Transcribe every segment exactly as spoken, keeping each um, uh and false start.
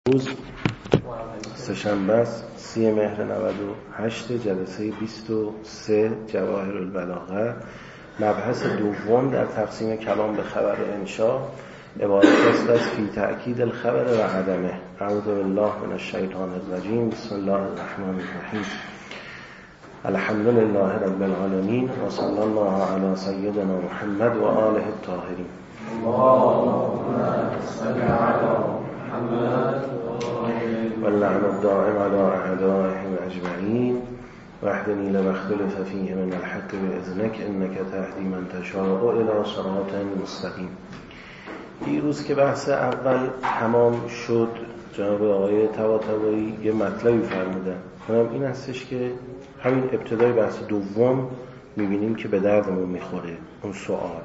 روز سه‌شنبه است، سی مهر نود و هشت، جلسه بیست و سه جواهر البلاغه. مبحث دوم در تقسیم کلام به خبر و انشا عبارت است از فی تأکید الخبر و عدمه. اعوذ بالله من الشیطان الرجیم. بسم الله الرحمن الرحیم. الحمد لله رب العالمین و صلی الله علی سیدنا محمد و آله الطاهرین. اللهم صل علی محمد واللعن الدائم على أعدائهم أجمعين واهدني لما اختلف فيه من الحق بإذنك إنك تهدي من تشاء إلى صراط مستقيم. دیروز که بحث اول تمام شد، جناب آقای طباطبایی یه مطلبی فرمودن، اونم این هستش که همین ابتدای بحث دوم میبینیم که به دردمون میخوره. اون سوال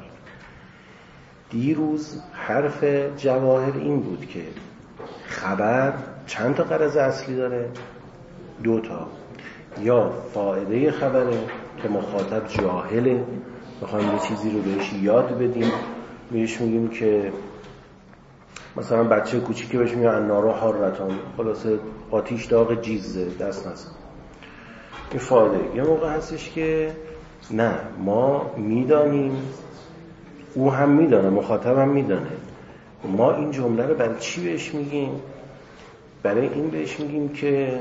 دیروز حرف جواهر این بود که خبر چند تا غرض اصلی داره؟ دو تا. یا فایده خبره که مخاطب جاهله، بخوایم یه چیزی رو بهش یاد بدیم، بهش میگیم که مثلا بچه کوچیکی بهش میگن النار حارتان، خلاصه آتیش داغ جیزه، دست نزن. این فایده. یه موقع هستش که نه، ما میدانیم، او هم میدانه، مخاطب هم میدانه، ما این جمله رو برای چی بهش میگیم؟ برای این بهش میگیم که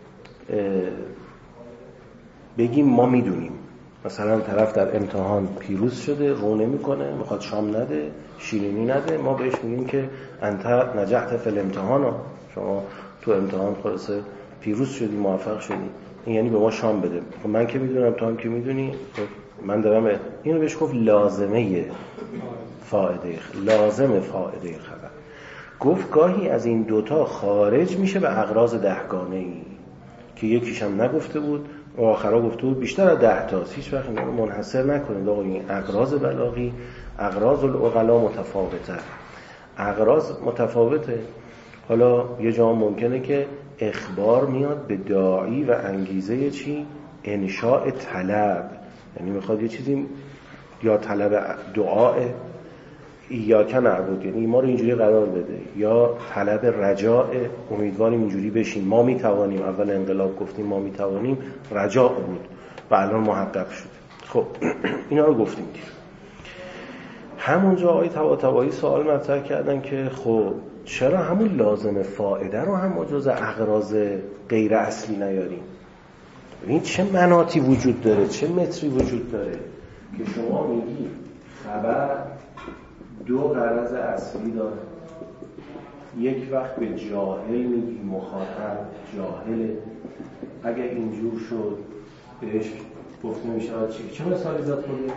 بگیم ما میدونیم. مثلا طرف در امتحان پیروز شده، رو نمیکنه، میخواد شام نده، شیرینی نده، ما بهش میگیم که انت نجحت فی الامتحان، شما تو امتحان خلاصه پیروز شدی، موفق شدی، این یعنی به ما شام بده. خب من که میدونم، تو هم که میدونی، خب من دارم. اینو بهش گفت لازمه فائده، لازم فائده خبر. گفت گاهی از این دوتا خارج میشه به اغراض دهگانه ای که یکیش هم نگفته بود و آخرها گفته بود بیشتر از ده تاست. هیچ وقت اینو منحصر نکنید آقا، این اغراض بلاغی، اغراض العقلا متفاوته، اغراض متفاوته. حالا یه جا ممکنه که اخبار میاد به داعی و انگیزه چی؟ انشاء طلب، یعنی میخواد یه چیزی، یا طلب دعاء ایاک نعبد، یعنی ما رو اینجوری قرار بده، یا طلب رجاء، امیدواریم اینجوری بشیم، ما میتوانیم. اول انقلاب گفتیم ما میتوانیم، رجاء بود و الان محقق شد. خب اینا رو گفتیم دیر. همونجا آقای طباطبایی سوال مطرح کردن که خب چرا همون لازم فائده رو هم ما جز اغراض غیر اصلی نیاریم؟ این چه مناطی وجود داره، چه متری وجود داره که شما میگی خبر دو غرض اصلی داره. یک وقت به جاهل میگی، مخاطب جاهله، اگه اینجور شد بهش گفته میشه چی؟ چه مثالی زد کنید؟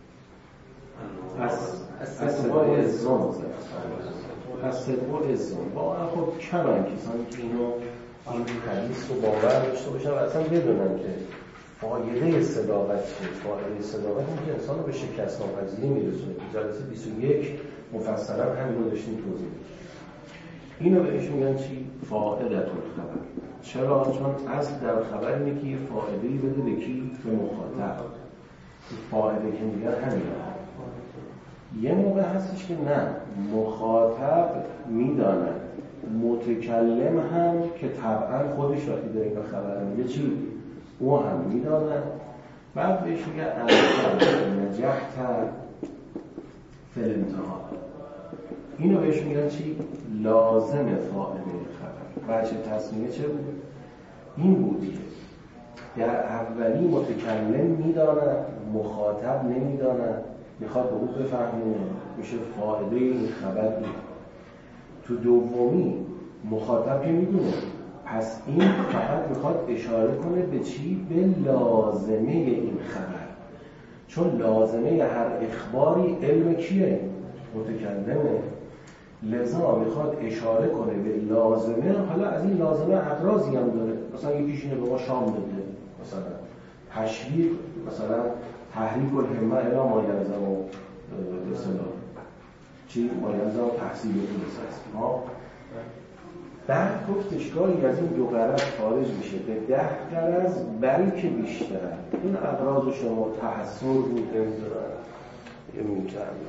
از صدقاء ازام از صدقاء ازام با خب کمن کسانی که اینو این حدیث رو باور داشته باشن و اصلا بدونن که فایده صداقت چیه. فایده صداقت این که انسان رو به شکست ناپذیری میرسونه. تو جلسه بیست و یک مفصلا همین رو داشتیم توضیح میدیم. اینو بهش میگن چی؟ فائده الخبر. چرا؟ چون اصل در خبر اینه که یه فایده‌ای بده به کی؟ به مخاطب. فایده که میگن همینه. یه موقع هستش که نه، مخاطب میدانه، متکلم هم که طبعا خودش وقتی داره این خبر میگه چی؟ او هم میدانه. بعد بهش میگه انت نجحت فی الامتحان. اینو بهش میگن چی؟ لازم فائده خبر. بچه تصمیه چه بود؟ این بود که در اولی متکلم میدانه، مخاطب نمیدانه، میخواد به او بفهمونه، میشه فائده این خبر این. تو دومی مخاطب که میدونه، پس این فقط میخواد اشاره کنه به چی؟ به لازمه این خبر. چون لازمه هر اخباری علم کیه؟ متکلمه. لذا میخواد اشاره کنه به لازمه. حالا از این لازمه اغراضی هم داره، مثلا یکیش اینه به ما شام بده، مثلا تشویق، مثلا تحریک الهمه الی ما یلزم و اصطلاح چی؟ ما یلزم تحصیل اون ها. بعد گفتش گاهی از این دو غرض خارج میشه به ده غرض بلکه بیشتر. این اغراض شما تحصیل بود، نمیدونن یه میتونم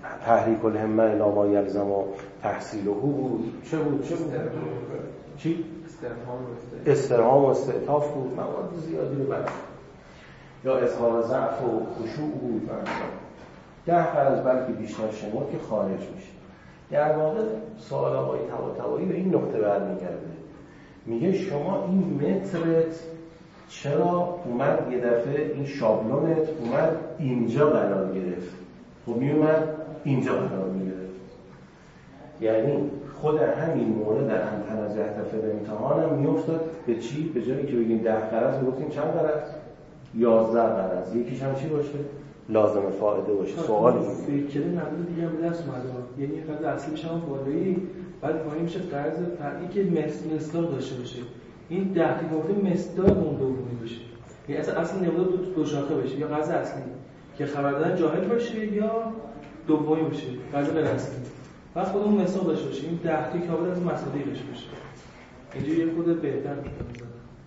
تحریک الهمه الی ما یلزم تحصیله بود، چه بود چه بود چی استرهام و استعطاف بود، مواد زیادی رو برد، یا اظهار ضعف و خشوع بود، ده غرض بلکه بیشتر شمرد که خارج میشه. در واقع سوال آقای طباطبایی به این نقطه برمیگرده، میگه شما این مترت چرا اومد یه دفعه این شابلونت اومد اینجا قرار گرفت؟ خب میومد اینجا قرار میگرفت. یعنی خود همین مورد در امتحان از یحتفل امتحان هم میافتاد به چی؟ به جایی که بگیم ده غرض میگفتیم چند غرض؟ یازده غرض. یکیش هم چی باشه؟ لازم فائده باشه. سوال این فکر نمونه دیگه هم به دست اومده، یعنی قرض اصلی میشه هم بالایی، بعد پایین میشه قرض فرعی که مصداق داشته باشه. این ده که گفتیم مصداق اون دومی باشه، یعنی اصلا اصل نمونه دو دو شاخه باشه، یا قرض اصلی که خبر دادن جاهل باشه یا دومی باشه قرض غیر اصلی، بعد خود اون مصداق داشته باشه. این ده تا کامل از مصادیقش باشه. اینجا یه خود بهتر میشه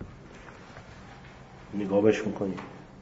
نگاهش میکنیم.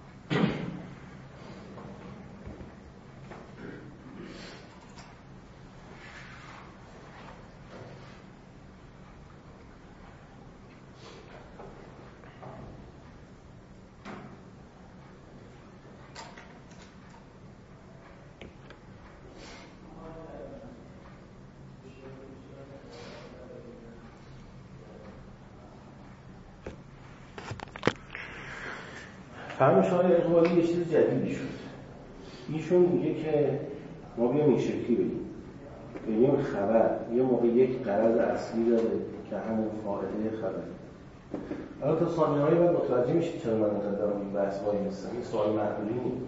فهم شاعر اقبالی یه چیز جدیدی شد. ایشون میگه که ما بیام این شکلی بگیم، بگیم خبر یه موقع یک غرض اصلی داره که همون فائده خبر. حالا تا ثانیه هایی باید متوجه میشید چرا من دارم این بحث وای نیستم. این سوال معقولی نیست.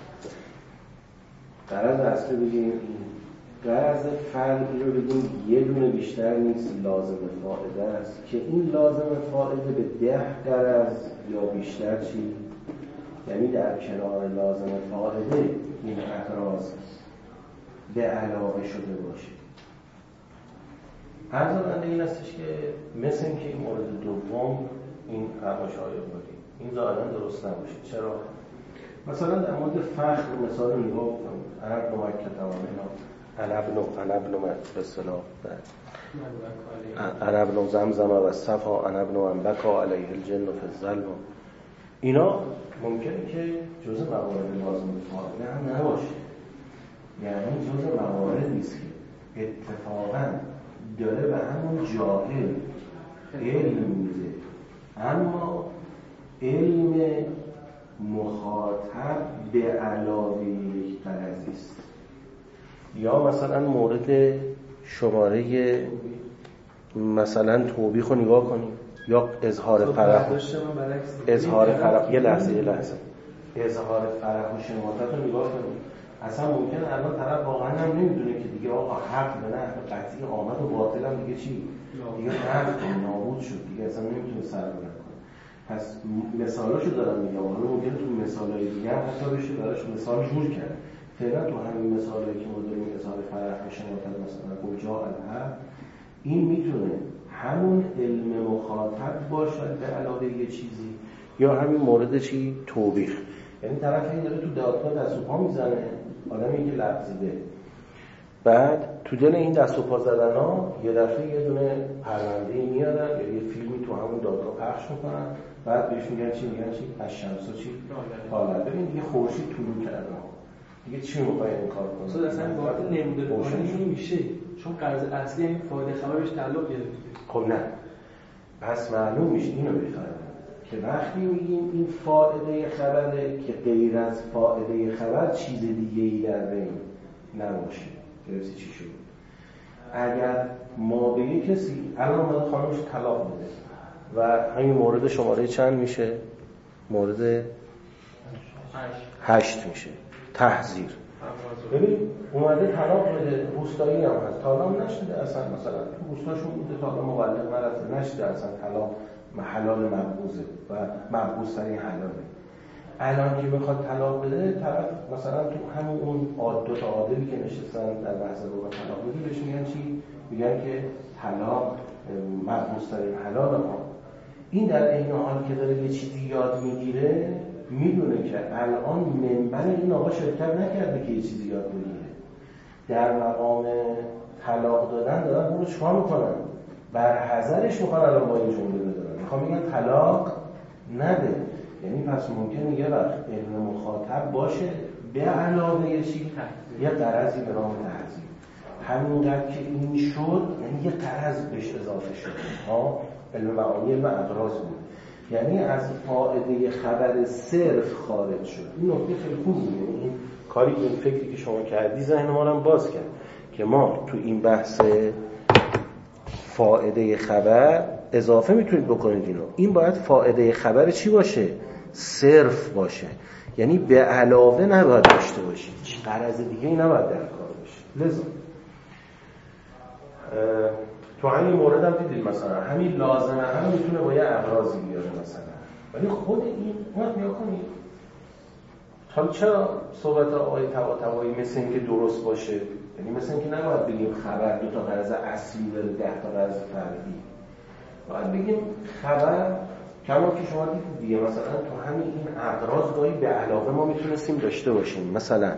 غرض اصلی بگیم این غرض فرعی رو بگیم یه دونه بیشتر نیست، لازم فائده است که این لازم فائده به ده غرض یا بیشتر چی؟ یعنی در کنار لازم فائده این اعراض به علاوه شده باشه. عرض کننده این استش که مثل این که این مورد دوم این فرماشای اقبالی این ظاهرا درست نباشه. چرا؟ مثلا در مورد فخر مثال رو نگاه کنم، عرب نو مکه تمامینا عرب نو عرب نو به اصطلاح عرب نو زمزم و صفا عرب نو انبکا علیه الجن و فالظلم، اینا ممکنه که جزء موارد لازم فائده هم نباشه. یعنی جزء مواردی نیست که اتفاقاً داره به همون جاهل علم میده، اما علم مخاطب به علاوه یک غرضی است. یا مثلا مورد شماره مثلا توبیخ رو نگاه کنیم، یا اظهار فرح اظهار فرح یه لحظه یه لحظه اظهار فرح و شماتت رو نگاه کنیم. اصلا ممکنه الان طرف واقعا هم نمیدونه که دیگه آقا حق به نحو قطعی آمد و باطل هم دیگه چی؟ دیگه حق نابود شد، دیگه اصلا نمیتونه سرنگون کنه. پس مثالاشو دارم میگم، حالا ممکنه تو مثالای دیگه هم حتی بشه براش مثال جور کرد. فعلا تو همین مثالایی که ما داریم اظهار فرح و شماتت مثلا کجا الحق، این میتونه همون علم مخاطب باشد به علاوه یه چیزی، یا همین مورد چی؟ توبیخ. یعنی طرف این داره تو دادگاه دست و پا میزنه، آدمی که لغزیده، بعد تو دل این دست و پا زدن ها یه دفعه یه دونه پرونده‌ای میارن یا یه فیلمی تو همون دادگاه پخش میکنن، بعد بهش میگن چی؟ میگن چی؟ از شمس و چی؟ حالا ببین دیگه خورشید طلوع کرده، دیگه چی میخوای این کار کنی؟ اصلا اصلا وارد نموده باشی میشه، چون قرض اصلی این فایده خبر بهش تعلق گرفته. خب نه، پس معلوم میشه اینو بفهمیم که وقتی میگیم این فائده خبره که غیر از فائده خبر چیز دیگه ای در بین نباشه. درسته چی شد؟ اگر ما به یک کسی الان ما خانمش طلاق بده و همین مورد شماره چند میشه؟ مورد هشت میشه، تحذیر. ببین اومده طلاق بده، روستایی هم هست، طلاق نشده اصلا، مثلا روستاشون بوده طلاق مبلغ نرفته، نشده اصلا طلاق حلال مبغوضه و مبغوض ترین حلاله. الان که میخواد طلاق بده، طرف مثلا تو همون اون دو تا عادلی که نشستن در بحث رو طلاق بده بهش میگن چی؟ میگن که طلاق مبغوض ترین حلال ها. این در این حال که داره یه چیزی یاد میگیره، میدونه که الان منبع این آقا شرکت نکرده که یه چیزی یاد بگیره، در مقام طلاق دادن دارن اون رو چکار میکنن؟ بر حذرش میخوان الان با این جمله بدارن، میخوان میگن طلاق نده. یعنی پس ممکنه یه وقت علم مخاطب باشه به علاوه چی؟ یه غرضی به نام تحذیر. همینقدر که این شد یعنی یه غرض بهش اضافه شد. ها علم معانی علم اغراض بود، یعنی از فائده خبر صرف خارج شد. این نکته خیلی خوبه. یعنی این کاری این فکری که شما کردی ذهن ما رو باز کرد که ما تو این بحث فائده خبر اضافه میتونید بکنید اینو. این باید فائده خبر چی باشه؟ صرف باشه، یعنی به علاوه نباید داشته باشید، هیچ غرض دیگه ای نباید در کار باشه. لذا تو همین مورد هم دیدید مثلا همین لازمه هم میتونه با یه اغراضی بیاره مثلا، ولی خود این وقت نیا کنید. حالا چرا صحبت آقای طباطبایی مثل این که درست باشه؟ یعنی مثل این که نباید بگیم خبر دو تا غرض اصلی داره ده تا غرض فرعی. باید بگیم خبر کما که شما دیدید دیگه، مثلا تو همین این اغراض گاهی به علاوه ما میتونستیم داشته باشیم. مثلا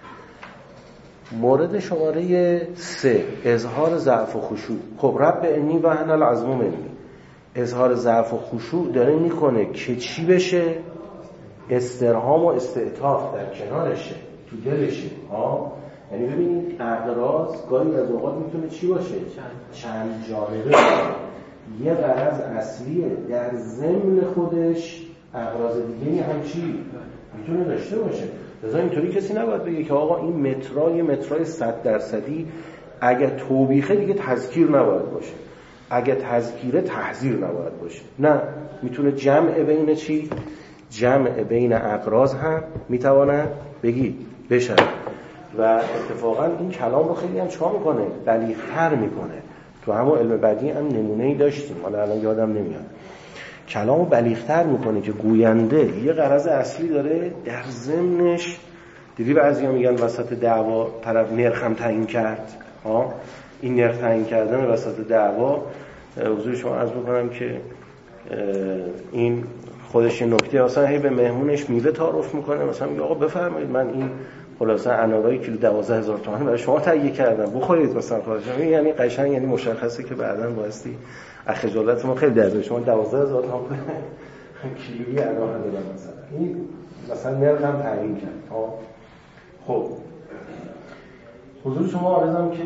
مورد شماره سه اظهار ضعف و خشوع. خب رب انی و انا العظم منی، اظهار ضعف و خشوع داره میکنه که چی بشه؟ استرهام و استعطاف در کنارشه، تو دلشه. ها یعنی ببینید اغراض گاهی از اوقات میتونه چی باشه؟ چند جانبه باشه. یه غرض اصلیه در ضمن خودش اغراض دیگه هم چی میتونه داشته باشه. لذا اینطوری کسی نباید بگه که آقا این مترای مترای صد درصدی اگه توبیخه دیگه تذکیر نباید باشه، اگه تذکیره تحذیر نباید باشه. نه، میتونه جمع بین چی؟ جمع بین اغراض هم میتواند بگی بشه. و اتفاقا این کلام رو خیلی هم چکار میکنه؟ بلیغ‌تر میکنه. تو همون علم بدیع هم نمونه‌ای داشتیم، حالا الان یادم نمیاد. کلامو بلیغ‌تر میکنه که گوینده یه غرض اصلی داره در ضمنش. دیدی بعضیا میگن وسط دعوا طرف نرخ هم تعیین کرد. ها این نرخ تعیین کردن وسط دعوا، حضور شما عرض بکنم که این خودش نکته اصلا هی به مهمونش میوه تعارف میکنه، مثلا میگه آقا بفرمایید من این خلاصه انارای کیلو دوازده هزار تومان برای شما تهیه کردم بخورید مثلا. خلاصه یعنی قشنگ یعنی مشخصه که بعداً واسطی اخجالت ما خیلی درده شما دوازده هزار تومان کیلویی انار دادن مثلا. این مثلا نرخ هم تعیین کرد. ها خب حضور شما عرضم که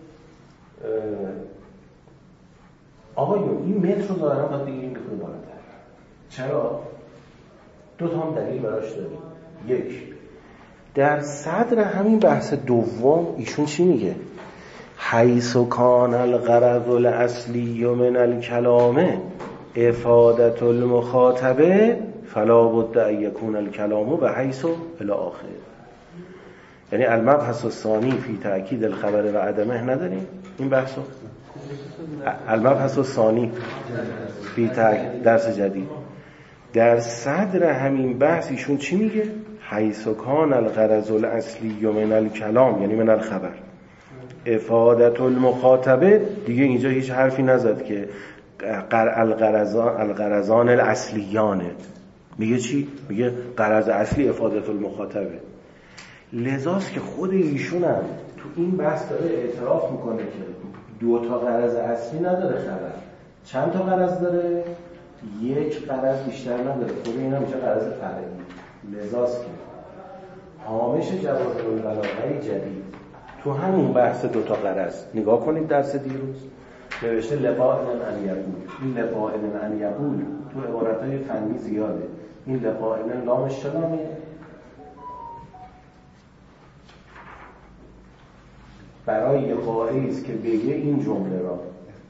آقایون این متر رو ظاهرا باید بگیریم بکنه بالاتر. چرا؟ دو تا هم دلیل براش داریم. یک، در صدر همین بحث دوم ایشون چی میگه؟ حیث کان الغرض الاصلی من الکلام افادت المخاطبه فلا بد ان یکون الکلام بحیث الی آخر. یعنی المبحث الثانی فی تأکید الخبر و عدمه نداریم این بحثو؟ المبحث الثانی فی تأکید درس جدید در صدر همین بحث ایشون چی میگه؟ حیث کان الغرض الاصلی من الکلام یعنی من الخبر افادت المخاطبه. دیگه اینجا هیچ حرفی نزد که الغرضان الغرضان الاصلیانه. میگه چی؟ میگه غرض اصلی افادت المخاطبه. لذاست که خود ایشون هم تو این بحث داره اعتراف میکنه که دو تا غرض اصلی نداره خبر. چند تا غرض داره؟ یک غرض بیشتر نداره. خود اینا میشه غرض فرعی. لذاست که هامش جواهر البلاغه جدید تو همون بحث دو تا غرض نگاه کنید درس دیروز نوشته لقاء ان یقول. این لقاء ان یقول تو عبارت‌های فنی زیاده. این لقاء ان لامش چلامه؟ برای یه قائلی است که بگه این جمله را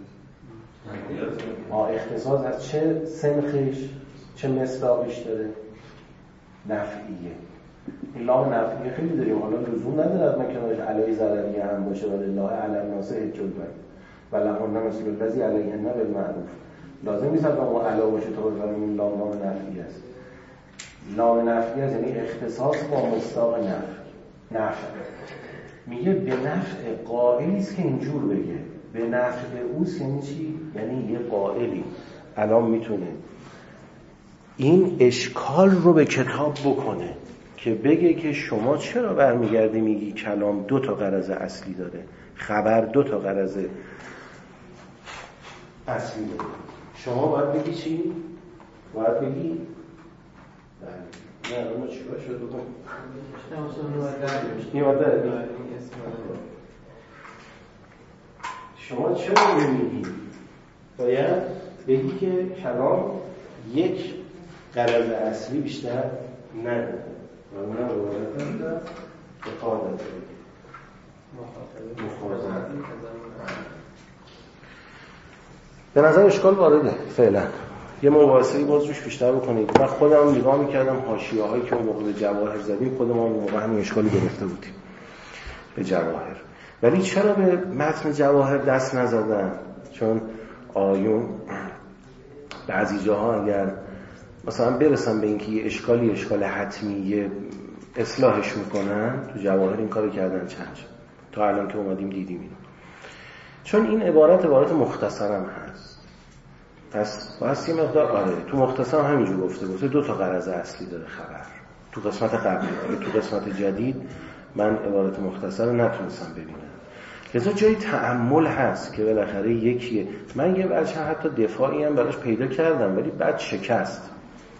اختصاص از چه سنخش چه مصداقش داره؟ نفعیه. این لام نفعیه خیلی داریم، حالا لزوم نداره از مکناش علی ضرریه هم باشه و لله علی الناس حج البیت و لهن مثل الذی علیهن بالمعروف. لازم نیست از ما علا باشه تا بفهمیم این لام لام نفعی است. لام نفعی است یعنی اختصاص با مصداق نفع. نفع میگه به نفع قائلی است که اینجور بگه. به نفع اوست یعنی چی؟ یعنی یه قائلی الان میتونه این اشکال رو به کتاب بکنه که بگه که شما چرا برمیگردی میگی کلام دو تا غرض اصلی داره، خبر دو تا غرض اصلی داره. شما باید بگی چی؟ باید بگی نه اما چیکار شد بکنم شما چرا نمیگی؟ باید بگی که کلام یک غرض اصلی بیشتر نداره و اونم روایت داره به کار داره مخاطبه. به نظر اشکال وارده فعلا. یه مباحثه‌ای باز روش بیشتر بکنید. من خودم نگاه می‌کردم حاشیه‌هایی که اون موقع به جواهر زدیم، خودمون اون موقع همین اشکالی گرفته بودیم به جواهر. ولی چرا به متن جواهر دست نزدن؟ چون آیون بعضی جاها اگر مثلا برسن به اینکه یه اشکالی اشکال حتمیه اصلاحش میکنن، تو جواهر این کارو کردن چند جا تا الان که اومدیم دیدیم اینو. چون این عبارت عبارت مختصرم هست، پس واسه یه مقدار آره تو مختصر همینجور گفته بود دو تا غرض اصلی داره خبر. تو قسمت قبلی تو قسمت جدید من عبارت مختصر رو نتونستم ببینم، لذا جای تأمل هست که بالاخره یکیه. من یه بچه حتی دفاعی هم براش پیدا کردم ولی بعد شکست.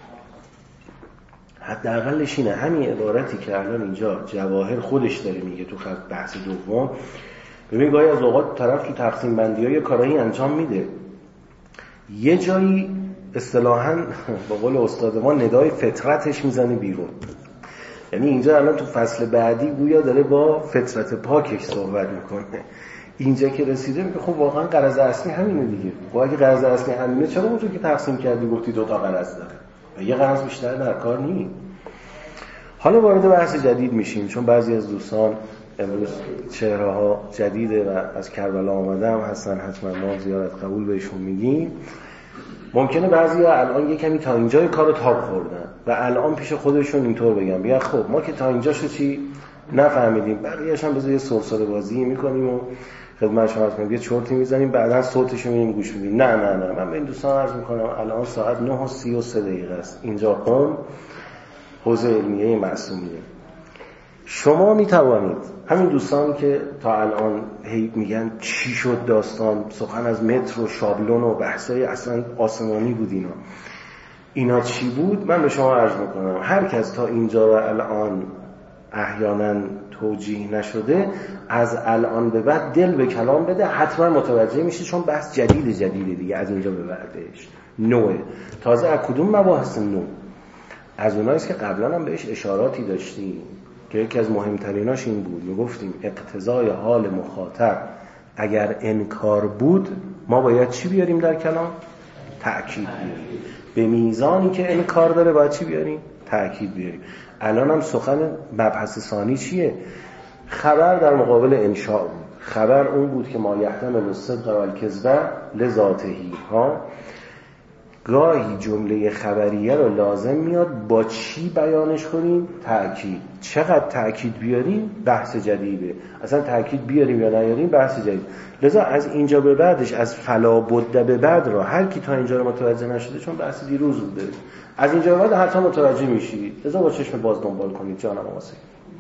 حداقلش اینه همین عبارتی که الان اینجا جواهر خودش داره میگه تو خط بحث دوم. ببین گاهی از اوقات طرف تو تقسیم بندی‌ها یه کارایی انجام میده، یه جایی اصطلاحاً با قول استاد ما ندای فطرتش میزنه بیرون. یعنی اینجا الان تو فصل بعدی گویا داره با فطرت پاکش صحبت میکنه. اینجا که رسیده میگه خب واقعا غرض اصلی همینه دیگه. خب اگه غرض اصلی همینه چرا اونجوری که تقسیم کردی گفتی دو تا غرض داره و یه غرض بیشتر در کار نیست؟ حالا وارد بحث جدید میشیم، چون بعضی از دوستان امروز چهره‌ها جدیده و از کربلا آمده هم هستن، حتما ما زیارت قبول بهشون میگیم. ممکنه بعضیا الان یه کمی تا اینجای کارو تاب خوردن و الان پیش خودشون اینطور بگن بیا خب ما که تا اینجاشو چی نفهمیدیم، بقیه‌اش هم بذار یه سرسره بازی میکنیم و خدمت شما هستم یه چرتی میزنیم بعدن صوتشو میبینیم گوش میدیم. نه نه نه من به این دوستان عرض میکنم الان ساعت نه و سی و سه دقیقه است، اینجا قم حوزه علمیه معصومیه. شما میتوانید همین دوستان که تا الان هی میگن چی شد داستان سخن از متر و شابلون و بحثای اصلا آسمانی بود اینا اینا چی بود، من به شما عرض میکنم هر کس تا اینجا و الان احیانا توجیه نشده از الان به بعد دل به کلام بده، حتما متوجه میشه، چون بحث جدید جدیده دیگه، از اینجا به بعدش نوه. تازه از کدوم مباحث نو؟ از اوناییست که قبلا هم بهش اشاراتی داشتیم که یکی از مهمتریناش این بود، میگفتیم اقتضای حال مخاطب اگر انکار بود ما باید چی بیاریم در کلام؟ تأکید بیاریم. به میزانی که انکار داره باید چی بیاریم؟ تأکید بیاریم. الان هم سخن مبحث ثانی چیه؟ خبر در مقابل انشاء بود. خبر اون بود که ما یحتمل الصدق و الکذب لذاتهی ها. گاهی جمله خبریه رو لازم میاد با چی بیانش کنیم؟ تأکید. چقدر تأکید بیاریم؟ بحث جدیده. اصلا تأکید بیاریم یا نیاریم بحث جدید. لذا از اینجا به بعدش از فلا بد به بعد رو هر کی تا اینجا رو متوجه نشده، چون بحث دیروز بوده، از اینجا به بعد حتما متوجه میشی. لذا با چشم باز دنبال کنید جانم واسه.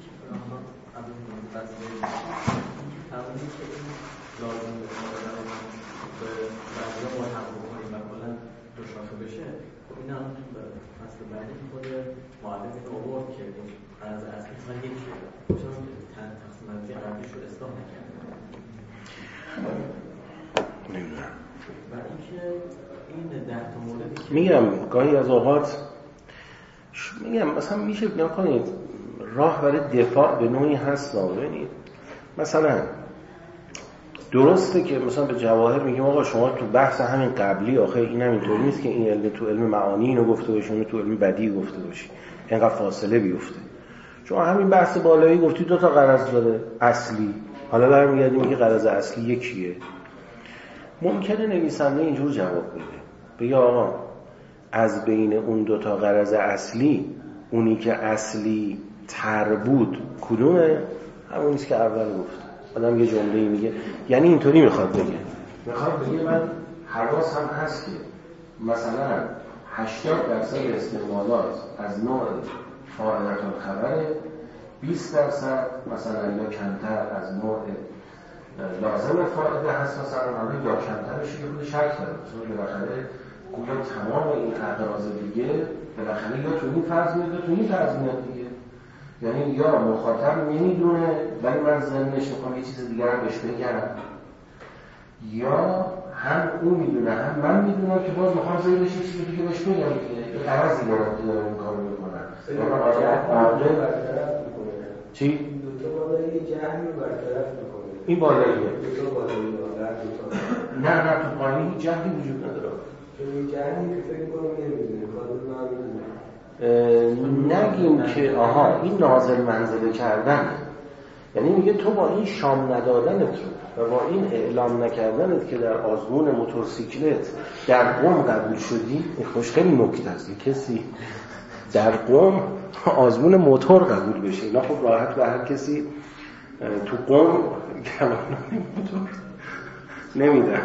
میگم گاهی از اوقات میگم مثلا میشه نکنید راه برای دفاع به نوعی هست. ببینید مثلا درسته که مثلا به جواهر میگیم آقا شما تو بحث همین قبلی آخه این هم اینطوری نیست که این علم تو علم معانی اینو گفته باشی اونو تو علم بدیع گفته باشی، اینقدر فاصله بیفته. چون همین بحث بالایی گفتی دو تا غرض داره اصلی، حالا برمیگردیم میگه غرض اصلی یکیه. ممکنه نویسنده اینجور جواب بده بگه آقا از بین اون دو تا غرض اصلی اونی که اصلی تر بود کدومه؟ همونیست که اول گفت. آدم یه جمله‌ای میگه یعنی اینطوری میخواد بگه میخواد بگه من حواس هم هست که مثلا هشتاد درصد استعمالات از نوع فاعلت الخبر بیست درصد مثلا یا کمتر از نوع لازم فائده هست مثلا حالا یا کمترش یه خود شک داره، چون بالاخره گویا تمام این اعراض دیگه بالاخره یا تو این فرض میاد یا تو این فرض میاد دیگه. یعنی یا مخاطب نمیدونه ولی من ذهنش میخوام یه چیز دیگه رو بهش بگم، یا هم اون میدونه هم من میدونم که باز میخوام زیرش یه چیزی دیگه بهش بگم دیگه یه غرضی دارم که دارم این کار رو میکنم. چی؟ دو تا بالایی یه جهمی رو برطرف میکنه. این بالاییه. دو تا بالایی داره دو تا. نه نه تو پایین هیچ جهمی وجود نداره. چون این جهمی که فکر کنم نمیدونه کار رو نمیدونه. نگیم که آها این نازل منزله کردن، یعنی میگه تو با این شام ندادنت رو و با این اعلام نکردنت که در آزمون موتورسیکلت در قم قبول شدی، این خوش خیلی نکته است. کسی در قم آزمون موتور قبول بشه، اینا خب راحت به هر کسی تو قم گواهینامه موتور نمیدن.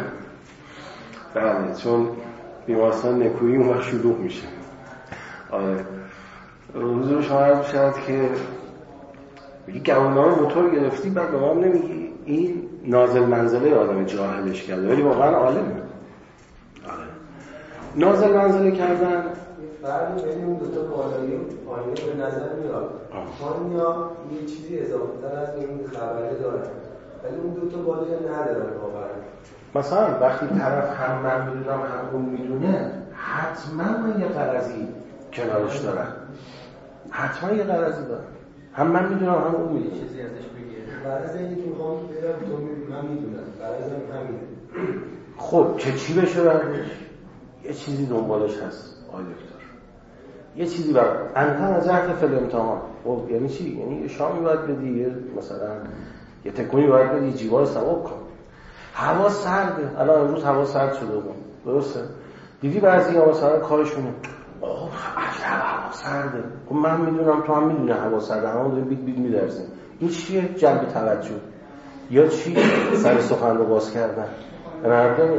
بله، چون بیمارستان نکویی اون وقت شلوغ میشه. آره حضور شما عرض شد که میگی گواهینامه موتور گرفتی بعد به ما هم نمیگی. این نازل منزله آدم جاهلش کرده، ولی واقعا عالمه. آره نازل منزله کردن فرقی بین اون دو تا بالایی و پایینی به نظر میاد. پایینیا یه چیزی اضافه تر از این خبره داره، ولی اون دو تا بالایی ندارن واقعا. مثلا وقتی طرف هم من میدونم هم اون میدونه، حتما من یه غرضی کنارش دارم، حتما یه غرضی دارم، هم من میدونم هم اون میدونه. چیزی ازش بگیره. غرض اینه که میخوام بگم تو من میدونم، غرضم همینه. خب چه چی بشه بعدش؟ یه چیزی دنبالش هست آقای دکتر، یه چیزی برای انتن از جهت فل امتحان. خب یعنی چی؟ یعنی یه شامی باید بدی، مثلا یه تکونی باید بدی، جیبار سواب کن. هوا سرده، الان امروز هوا سرد شده بود، درسته؟ دیدی بعضی ها مثلا کارشونه اوه عجب هوا سرده. خب من میدونم تو هم میدونی هوا سرده، همه داریم بیت بیت میدرزیم. این چیه؟ جلب توجه. یا چی؟ سر سخن رو باز کردن. نردنی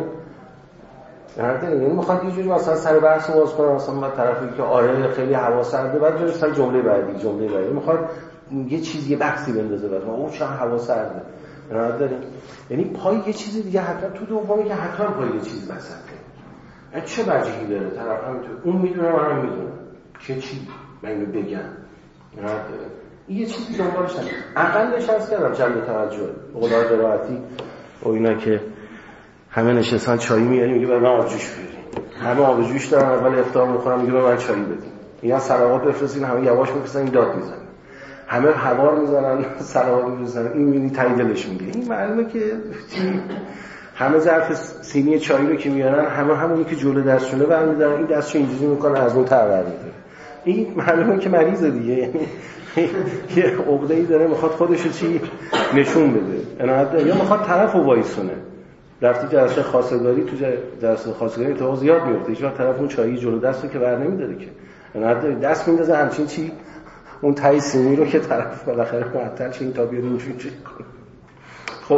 نردنی یعنی میخواد یه جوری مثلا سر بحث باز کنه، مثلا بعد طرفی که آره خیلی هوا سرده، بعد جوری سر جمله بعدی جمله بعدی میخواد یه چیز یه بحثی بندازه، بعد اوه چه هوا سرده. نردنی یعنی پای یه چیز دیگه حتما تو دومی که حتما پای یه چیز وسطه. چه وجهی داره طرف همینطور اون میدونه منم میدونم چه چی من اینو بگم. نردنی این یه چیزی دنبالش هست. اقلش هست کردم جلب توجه قولار قرائتی و اینا که همه نشستن چایی میاریم میگه برای من آب جوش بیاریم، همه آب جوش دارن اول افطار میخورن میگه برای من چایی بدین، یا سلوات بفرستین، همه یواش میفرستن این داد میزنن، همه هوار میزنن سلوات میفرستن، این میبینی تای دلش میگه. این معلومه که چی همه ظرف سینی چایی رو که میارن همه همونی که جلو دستشونه برمی‌دارن، این دستشو اینجوری میکنه از اون تر برمی‌داره. این معلومه که مریضه دیگه، یعنی یه عقده‌ای داره میخواد خودشو چی نشون بده، عنایت داره، یا میخواد طرفو وایسونه. رفتی جلسه خواستگاری، تو جلسه خواستگاری اتفاق زیاد میفته، هیچ وقت طرف اون چایی جلو دستو که بر نمی‌داره که، عنایت داره دست میندازه همچین چی اون تای سینی رو که طرف بالاخره معطل شه این تا بیاد اینجوری چی کنه. خب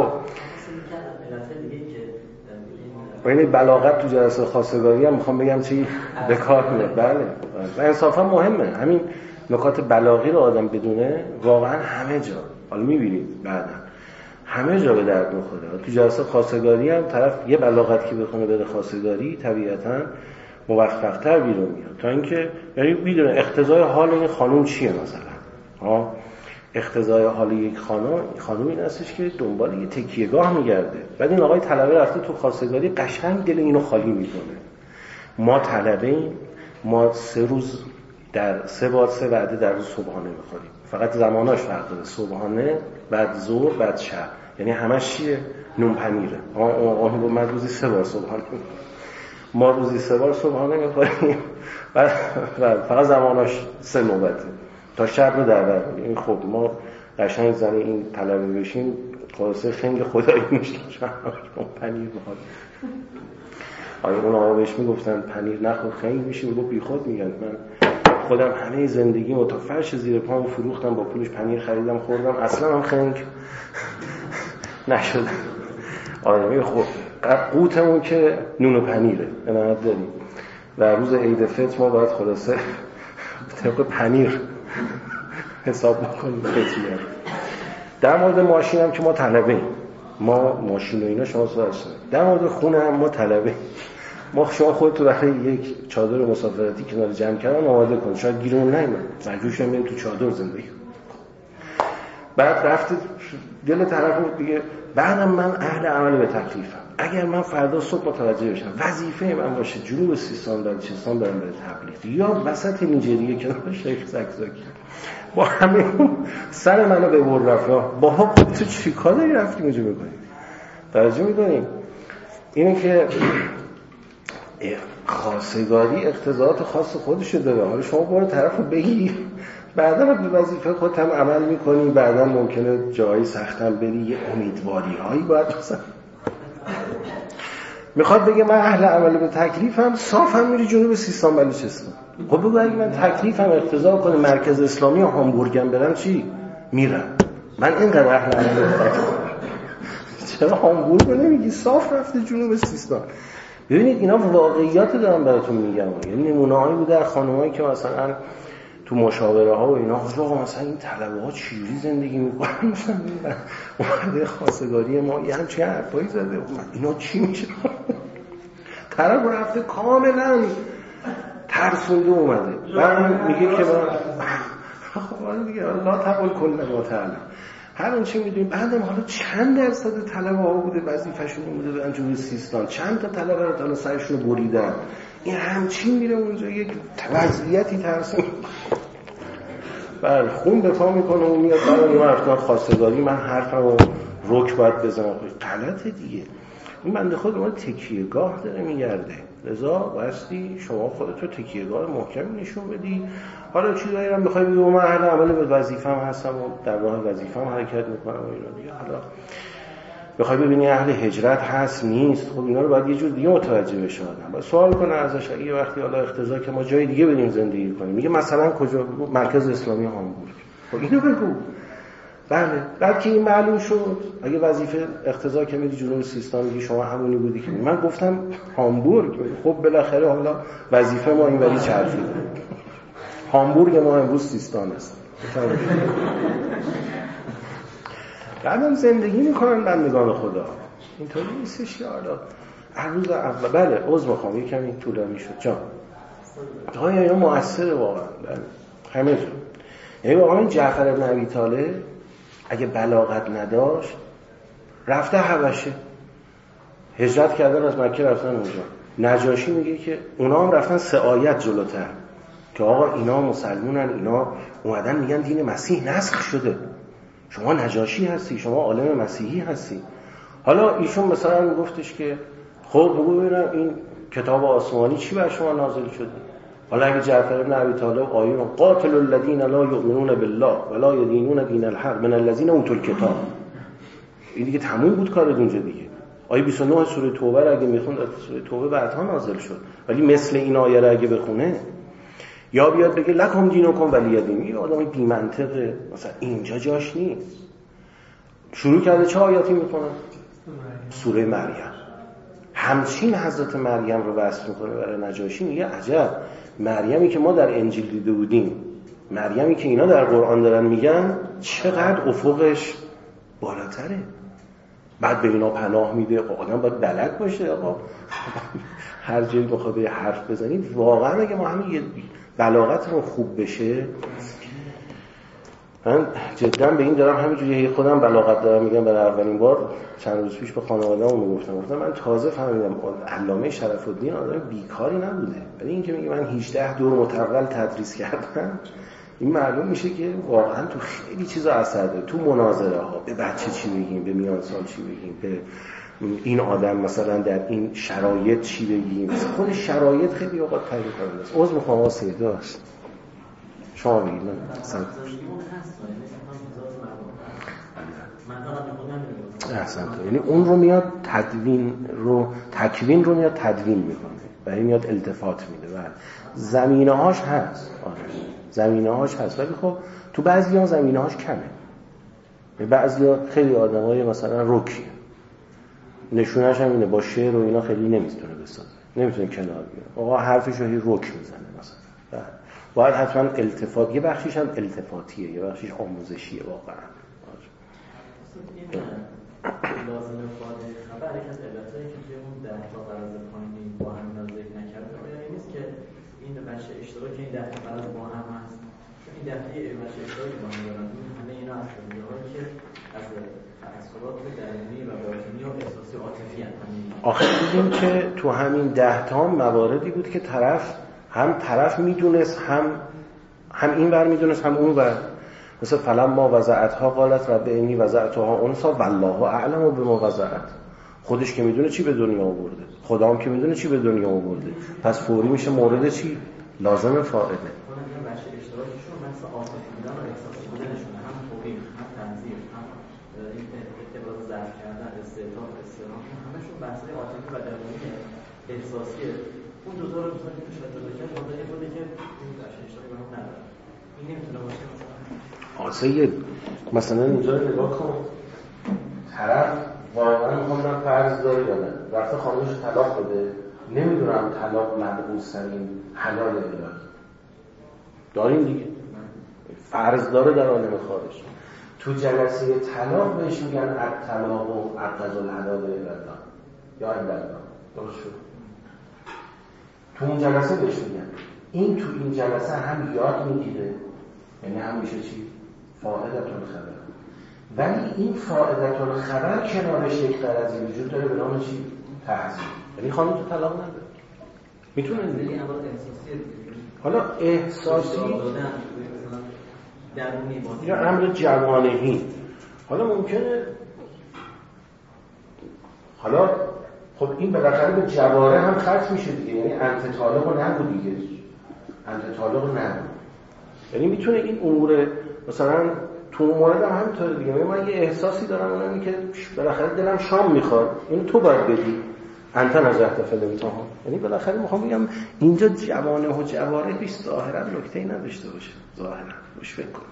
این بلاغت تو جلسه خواستگاری هم میخوام بگم چی به کار میاد. بله و انصافا مهمه همین نکات بلاغی رو آدم بدونه، واقعا همه جا حالا میبینید بعدا همه جا به درد میخوره. تو جلسه خواستگاری هم طرف یه بلاغت که بخونه بده خواستگاری طبیعتاً موفق‌تر بیرون میاد تا اینکه یعنی میدونه اقتضای حال این خانم چیه. مثلا ها اقتضای حال یک خانم خانم این هستش که دنبال یه تکیهگاه میگرده، بعد این آقای طلبه رفته تو خواستگاری قشنگ دل اینو خالی میکنه. ما طلبه‌ایم، ما سه روز در سه بار سه وعده در روز صبحانه میخوریم، فقط زماناش فرق داره، صبحانه بعد ظهر بعد شب، یعنی همش چیه نون پنیره. آه من روزی سه بار صبحانه ما روزی سه بار صبحانه میخوریم و فقط زماناش سه نوبته تا شب رو در بر می‌گیریم. خب ما قشنگ زنه این طلبه بشیم خلاصه خنگ خدایی میشه چون پنیر میخواد. آیا اون آقا بهش میگفتن پنیر نخور خنگ میشه، میگه بی خود میگن من خودم همه زندگیمو تا فرش زیر پام فروختم با پولش پنیر خریدم خوردم اصلا هم خنگ نشد. آره خب قوتمون که نون و پنیره عنایت داریم و روز عید فطر ما باید خلاصه طبق پنیر حساب نکنید فطریت. در مورد ماشین هم که ما طلبه ایم، ما ماشین و اینا شما سوال شدید. در مورد خونه هم ما طلبه ایم. ما شما خودتون برای یک چادر مسافرتی کنار جمع کردن آماده کن، شاید گیرمون نیومد، مجبور شدیم بریم تو چادر زندگی. بعد رفتید دل طرفو دیگه، بعدم من اهل عمل به تکلیفم. اگر من فردا صبح متوجه بشم وظیفه من باشه جنوب سیستان بلوچستان برم به تبلیغ یا وسط نیجریه کنار شیخ زکزاکی با همه سر منو به بر رفت، با ها تو چی کار داری رفتی اونجا بکنی؟ توجه می‌کنیم اینه که خواستگاری اقتضاعات خاص خودشو داره. حالا شما برو طرفو بگی بعدا به وظیفه خودت هم عمل میکنی، بعدا ممکنه جایی سختم بری، یه امیدواری هایی باید مثلا میخواد بگه من اهل عمل به تکلیفم، صافم میری جنوب سیستان بلوچستان. خب بگو اگه من تکلیفم اقتضا کنه مرکز اسلامی و هامبورگم برم چی؟ میرم. من اینقدر اهل عمل به تکلیفم چرا هامبورگ رو نمیگی؟ صاف رفته جنوب سیستان. ببینید اینا واقعیات دارم براتون میگم، یعنی نمونه‌هایی بوده در خانمایی که مثلا تو مشاوره ها و اینا آقا مثلا این طلبه ها چجوری زندگی میکنن، مثلا اومده خواستگاری ما یه همچین حرفایی زده، اینا چی میشه؟ طرف رفته کاملا ترسونده اومده، بعد میگه که من خب دیگه لا تقل کل ما تعالی هر اون چی میدونیم. بعدم حالا چند درصد طلبه ها بوده وظیفه‌شون بوده برن جنوب سیستان، چند تا طلبه رو تا سرشون بریدن، این همچین میره اونجا یک وضعیتی ترسون بله خون به پا میکنه و میاد برای من رفتن خواستگاری من حرفم رو رک باید بزنم. غلطه دیگه. این بنده خود ما تکیهگاه داره میگرده، لذا باستی شما خودت رو تکیهگاه محکمی نشون بدی. حالا چیزایی هم میخوای بگی من اهل عمل به وظیفه‌ام هستم و در راه وظیفه‌ام حرکت میکنم و اینا دیگه. حالا بخوای ببینی اهل هجرت هست نیست، خب اینا رو باید یه جور دیگه متوجه بشه آدم. باید سوال کنه ازش یه وقتی حالا اقتضا که ما جای دیگه بریم زندگی کنیم، میگه مثلا کجا؟ مرکز اسلامی هامبورگ. خب اینو بگو. بله بعد که این معلوم شد اگه وظیفه اقتضا که میری جنوب سیستان میگی شما همونی بودی که من گفتم هامبورگ. خب بالاخره حالا وظیفه ما این ولی چرفید هامبورگ ما امروز سیستان است. بعدم زندگی میکنن بندگان خدا، اینطوری نیستش که حالا هر روز اول بله عذر میخوام یه کمی طولانی شد جان های اینا مؤثره واقعا همه جا. یعنی واقعا جعفر بن ابی طالب اگه بلاغت نداشت رفته حبشه، هجرت کردن از مکه رفتن اونجا. نجاشی میگه که اونا هم رفتن سه آیت جلوتر که آقا اینا مسلمونن، اینا اومدن میگن دین مسیح نسخ شده، شما نجاشی هستی، شما عالم مسیحی هستی. حالا ایشون مثلا گفتش که خب بگو ببینم این کتاب آسمانی چی بر شما نازل شده؟ حالا اگه جعفر بن ابی طالب آیه قاتل الذین لا یؤمنون بالله ولا یدینون دین الحق من الذین اوتوا الکتاب، این دیگه تموم بود کار اونجا دیگه. آیه بیست و نه سوره توبه را اگه میخوند، سوره توبه بعدها نازل شد، ولی مثل این آیه را اگه بخونه یا بیاد بگه لکم دینکم ولی دین، این آدم بی منطقه، مثلا اینجا جاش نیست. شروع کرده چه آیاتی میخونه؟ سوره مریم. همچین حضرت مریم رو وصف میکنه برای نجاشی، میگه عجب، مریمی که ما در انجیل دیده بودیم، مریمی که اینا در قرآن دارن میگن، چقدر افقش بالاتره. بعد به اینا پناه میده. آدم باید بلد باشه آقا هر جایی بخواد یه حرف بزنید واقعا اگه ما همین بلاغتمون خوب بشه. من جدا به این دارم همینجوری خودم بلاغت دارم میگم. برای اولین بار چند روز پیش به خانواده‌ام میگفتم، گفتم من تازه فهمیدم علامه شرف الدین آدم بیکاری نبوده، ولی این که میگه من هجده دور متول تدریس کردم، این معلوم میشه که واقعا تو خیلی چیزا اثر داره. تو مناظره ها به بچه چی بگیم، به میان سال چی بگیم، به این آدم مثلا در این شرایط چی بگیم. خود شرایط خیلی اوقات تعیین کننده است. عذر میخوام واسه داشت شما بگید. من اصلا احسن تو یعنی اون رو میاد تدوین رو تکوین رو میاد تدوین میکنه، برای میاد التفات میده. بله زمینه هاش هست، آره زمینه هاش هست، ولی خب تو بعضی ها زمینه هاش کمه. به بعضی ها خیلی آدم های مثلا رکیه، نشونش هم اینه با شعر و اینا خیلی نمیتونه بسازه، نمیتونه کنار بیاره. آقا حرفش رو هی رک میزنه مثلا. باید حتما التفات، یه بخشیش هم التفاتیه، یه بخشیش آموزشیه واقعا. این لازم فاده خبر یک از علتایی که توی اون ده تا غرض پایینی با هم ذکر نکرده آیا این نیست که این بچه اشتراک این ده تا غرض با هم هست؟ این ده تا بچه اشتراک با هم دارن، این همه اینا از خودی‌هایی که از تأثیرات درونی و باطنی و احساسی و عاطفی هستند. آخه دیدیم که تو همین ده تا مواردی بود که طرف هم طرف میدونست، هم هم این ور میدونست هم اون ور. مثل فلما وضعتها قالت رب انی وضعتها انثی والله اعلم بما وضعت. خودش که میدونه چی به دنیا آورده، خدا هم که میدونه چی به دنیا آورده، پس فوری میشه مورد چی؟ لازم فاعله. اون بچه اشتراکشون مثل عاطفی بودن و احساسی بودنشون، هم توقیف، هم تنظیم، هم این ابراز ضعف کردن، استعطاف، استراحت، همشون بحث‌های عاطفی و درونی احساسیه. اون دو تا رو مثلا که شاید جدا کرد واضحه بوده که این بچه اشتراکی با هم نداره. این نمیتونه باشه مثلا آسه مثلا اینجا رو نگاه کن، طرف واقعا میخوام فرض داره یا نه، رفته خانمش طلاق بده، نمیدونم طلاق مبعوث ترین حلال الهی داریم دیگه، فرض داره در عالم خارج. تو جلسه طلاق بهش میگن الطلاق و ابغض الحلال الالله یا الالله، درست شد؟ تو اون جلسه بهش میگن. این تو این جلسه هم یاد میگیره، یعنی هم میشه چی؟ فائدة الخبر. ولی این فائدة الخبر کنارش یک غرضی وجود داره به نام چی؟ تحذیر. یعنی خانم تو طلاق نده، میتونه این امر احساسی، حالا احساسی درونی باشه یا امر جوانهی. حالا ممکنه حالا خب این بالاخره به جواره هم ختم میشه دیگه، یعنی انت طالق نگو دیگه، انت طالق نگو، یعنی میتونه این امور مثلا تو مورد هم همینطوره دیگه. من یه احساسی دارم اونم که بالاخره دلم شام میخواد، اینو تو باید بدی، انت نجحت فی الامتحان. یعنی بالاخره میخوام بگم اینجا جوانه و جواره بیش ظاهرا نکته‌ای نداشته باشه، ظاهرا روش فکر کن.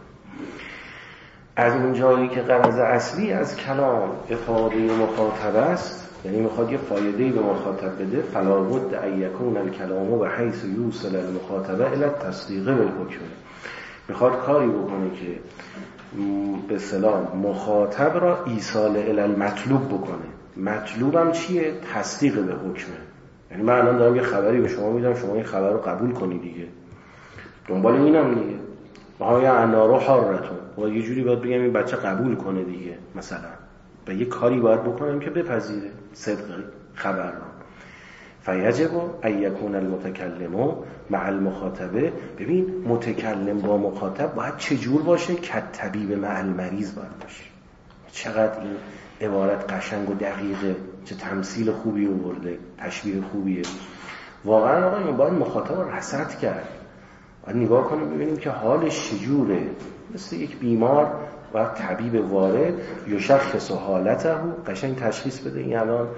از اون جایی که غرض اصلی از کلام افاده مخاطب است، یعنی میخواد یه فایده‌ای به مخاطب بده، فلا بد ان یکون الکلام بحیث یوصل المخاطب الی التصدیق بالحکم. میخواد کاری بکنه که به اصطلاح مخاطب را ایصال الی المطلوب بکنه. مطلوبم چیه؟ تصدیق به حکمه. یعنی من الان دارم یه خبری به شما میدم، شما این خبر رو قبول کنی دیگه، دنبال اینم دیگه. آیا انارو حارتون و یه جوری باید بگم این بچه قبول کنه دیگه مثلا، و یه کاری باید بکنم که بپذیره صدق خبر را. فیجب ان یکون المتکلم مع المخاطبه. ببین متکلم با مخاطب باید چجور باشه؟ کالطبیب مع المریض باید باشه. چقدر این عبارت قشنگ و دقیقه، چه تمثیل خوبی آورده، تشبیه خوبیه. واقعا آقا این باید مخاطب رو رصد کرد، باید نگاه کنیم ببینیم که حالش چجوره. مثل یک بیمار و طبیب وارد یشخص حالته، قشنگ تشخیص بده این الان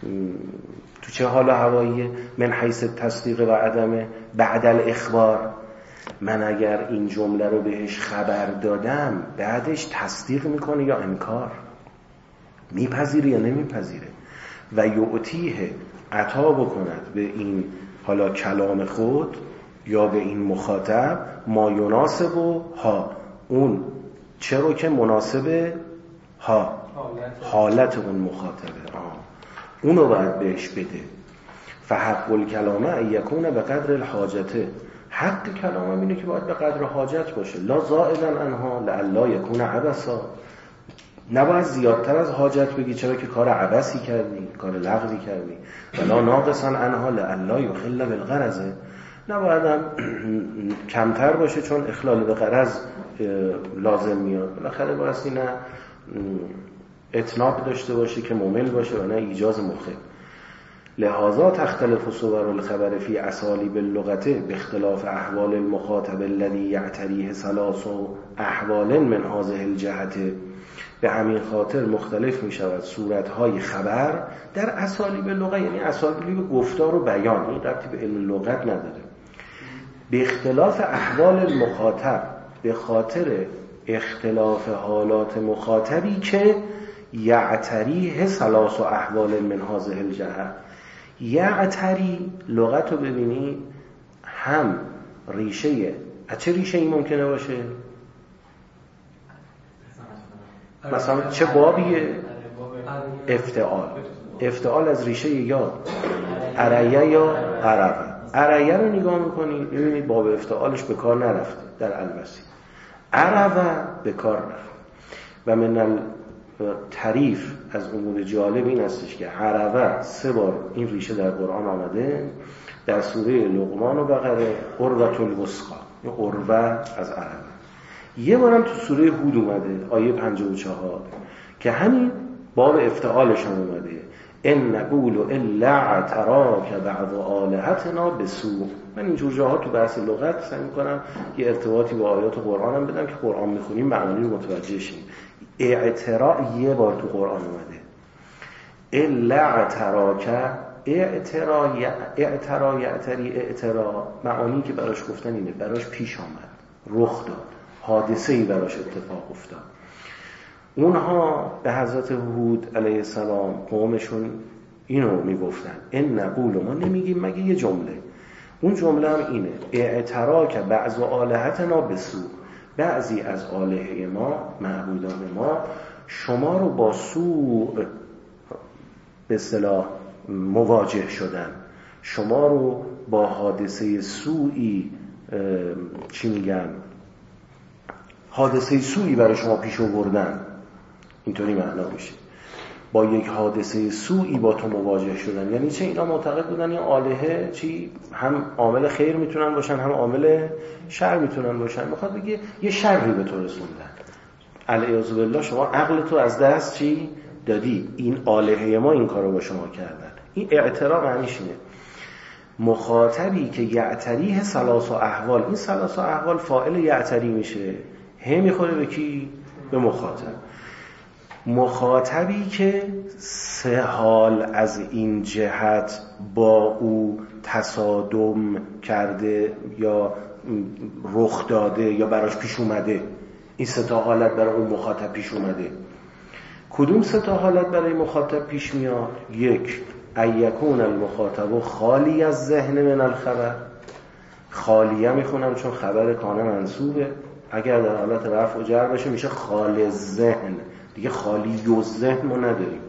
تو چه حال و هواییه، من حیث تصدیق و عدمه بعد الاخبار. من اگر این جمله رو بهش خبر دادم بعدش تصدیق میکنه یا انکار، میپذیره یا نمیپذیره. و یعطیه عطا بکند به این حالا کلام خود یا به این مخاطب ما یناسب ها، اون چه رو که مناسب ها حالت اون مخاطبه، آه. اونو باید بهش بده. فحق الکلامه ان یکون به قدر الحاجته. حق کلامه اینه که باید به قدر حاجت باشه، لا زائدا عنها لئلا یکون عبثا. نباید زیادتر از حاجت بگی چرا که کار عبثی کردی، کار لغوی کردی. ولا ناقصا عنها لئلا یخل بالغرض. نباید هم کمتر باشه چون اخلال به غرض لازم میاد. بالاخره باید نه اتناب داشته باشه که ممل باشه و نه ایجاز مخل. لحاظا تختلف صور الخبر فی اسالیب اللغته به اختلاف احوال المخاطب الذی یعتریه ثلاث احوال من هذه الجهت. به همین خاطر مختلف می شود صورتهای خبر در اسالیب لغه، یعنی اسالیب گفتار و بیان، این ربطی به علم لغت نداره. به اختلاف احوال المخاطب، به خاطر اختلاف حالات مخاطبی که یعتریه ثلاث احوال من هذه الجهت. یعتری لغت رو ببینید هم ریشه از چه ریشه ای ممکنه باشه؟ مثلا چه بابیه؟ افتعال. افتعال از ریشه یا عریه یا عربه. عریه رو نگاه میکنید ببینید باب افتعالش به کار نرفته در المسی. عربه به کار رفت. و من الطریف از امور جالب این هستش که عربه سه بار این ریشه در قرآن آمده، در سوره لقمان و بقره عروة الوثقی، یا عروه از عربه. یه بارم تو سوره هود اومده آیه پنجاه و چهار که همین باب افتعالش هم اومده، ان نقول الا اعتراک بعض آلهتنا بسوء. من اینجور جاها تو بحث لغت سعی میکنم یه ارتباطی با آیات قرآن هم بدم که قرآن میخونیم معانی رو متوجه شیم. اعتراء یه بار تو قرآن اومده، الا اعتراک، اعتراء اعتراء یعتری اعتراء معانی که براش گفتن اینه براش پیش آمد، رخ داد، حادثه‌ای براش اتفاق افتاد. اونها به حضرت هود علیه السلام قومشون اینو میگفتن، این نقول، ما نمیگیم مگه یه جمله. اون جمله هم اینه، اعتراک بعض آلهتنا بسوء، بعضی از آلهه ما، معبودان ما، شما رو با سوء به اصطلاح مواجه شدن، شما رو با حادثه سوئی چی میگن حادثه سوئی برای شما پیش آوردن، اینطوری معنا میشه. با یک حادثه سوئی با تو مواجه شدن یعنی چه؟ اینا معتقد بودن این آلهه چی هم عامل خیر میتونن باشن هم عامل شر میتونن باشن. میخواد بگه یه شری به تو رسوندن، علیاذ بالله شما عقل تو از دست چی دادی، این آلهه ما این کارو با شما کردن. این اعتراف معنیش اینه. مخاطبی که یعتریه ثلاث احوال، این ثلاث احوال فاعل یعتری میشه، هم میخوره به کی؟ به مخاطب. مخاطبی که سه حال از این جهت با او تصادم کرده یا رخ داده یا براش پیش اومده، این سه تا حالت برای اون مخاطب پیش اومده. کدوم سه تا حالت برای مخاطب پیش میاد؟ یک، ایکون المخاطب خالی از ذهن من الخبر. خالیه میخونم چون خبر کانه منصوبه، اگر در حالت رفع و جر بشه میشه خال ذهن، دیگه خالی و ذهن ما نداریم.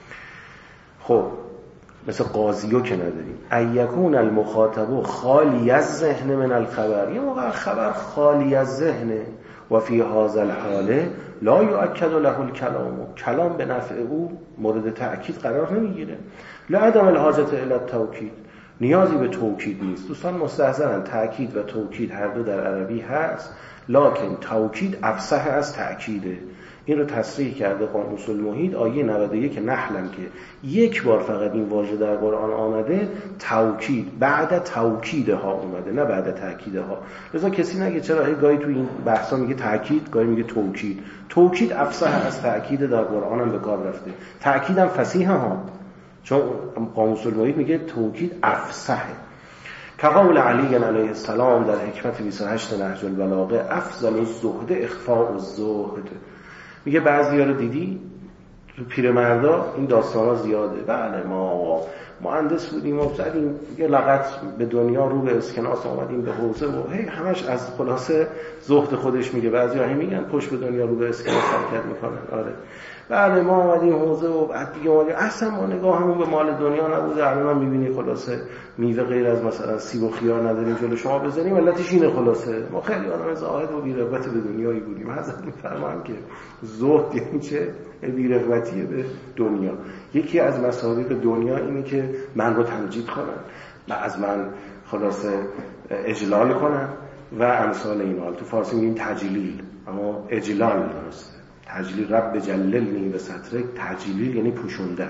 خب مثل قاضیو که نداریم. ایکون المخاطب خالی از ذهن من الخبر، یه موقع خبر خالی از ذهنه. و فی هذا الحاله لا یؤکد له الکلام، کلام به نفع او مورد تأکید قرار نمیگیره. لعدم الحاجت الی التوکید، نیازی به توکید نیست. دوستان مستحضرن تأکید و توکید هر دو در عربی هست، لکن توکید افصح از تأکیده. این رو تصریح کرده قاموس المحیط آیه نود و یک نحلم که یک بار فقط این واژه در قرآن آمده، توکید بعد توکیدها اومده نه بعد تأکیدها. لذا کسی نگه چرا هی گاهی تو این بحثا میگه تأکید گاهی میگه توکید. توکید افصح از تأکید در قرآن هم به کار رفته. تأکید هم فصیح ها، چون قاموس المحیط میگه توکید افصحه. کقول علی علیه السلام در حکمت بیست و هشت نهج البلاغه، افضل الزهد اخفاء الزهد. میگه بعضیا رو دیدی تو پیرمردا این داستانا زیاده، بله ما مهندس بودیم و زدیم یه لغت به دنیا رو به اسکناس اومدیم به حوزه و هی همش از خلاصه زهد خودش میگه. بعضیا هم میگن پشت به دنیا رو به اسکناس حرکت میکنن. آره بله ما اومدیم حوزه و بعد دیگه اومدیم اصلا ما نگاهمون به مال دنیا نبوده. الان میبینی خلاصه میوه غیر از مثلا سیب و خیار نداریم جلو شما بزنیم، علتش اینه خلاصه ما خیلی آدم زاهد و بی‌رغبت به دنیایی بودیم. حضرت میفرمایند که زهد یعنی چه؟ بی‌رغبتی به دنیا. یکی از مصادیق دنیا اینه که من رو تمجید کنن و از من خلاصه اجلال کنن و امثال این حال. تو فارسی میگیم تجلیل، اما اجلال درسته. تجلیل رب جللنی به سترک، تجلیل یعنی پوشوندن،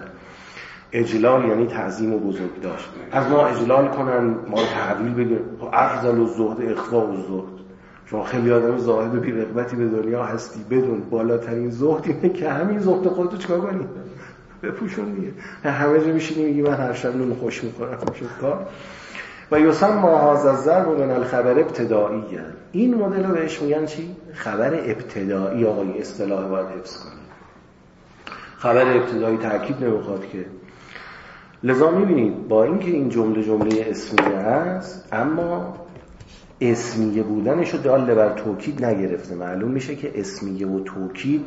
اجلال یعنی تعظیم و بزرگ داشت. از ما اجلال کنن، ما رو تحویل بگیر. افضل الزهد اخفاء الزهد. شما خیلی آدم زاهد و بی‌رغبتی به دنیا هستی، بدون بالاترین زهد اینه که همین زهد خودتو چیکار کنی؟ بپوشون دیگه. همه جا میشینی میگی من هر شب نون خوش میخورم شد کار. و یسمى هذا الضرب من الخبر ابتدائیه. این مدل رو بهش میگن چی؟ خبر ابتدایی. آقای اصطلاح باید حفظ کنی. خبر ابتدایی تأکید نمیخواد که. لذا میبینید با اینکه این جمله جمله اسمیه است، اما اسمیه بودنشو دال بر توکید نگرفته. معلوم میشه که اسمیه و توکید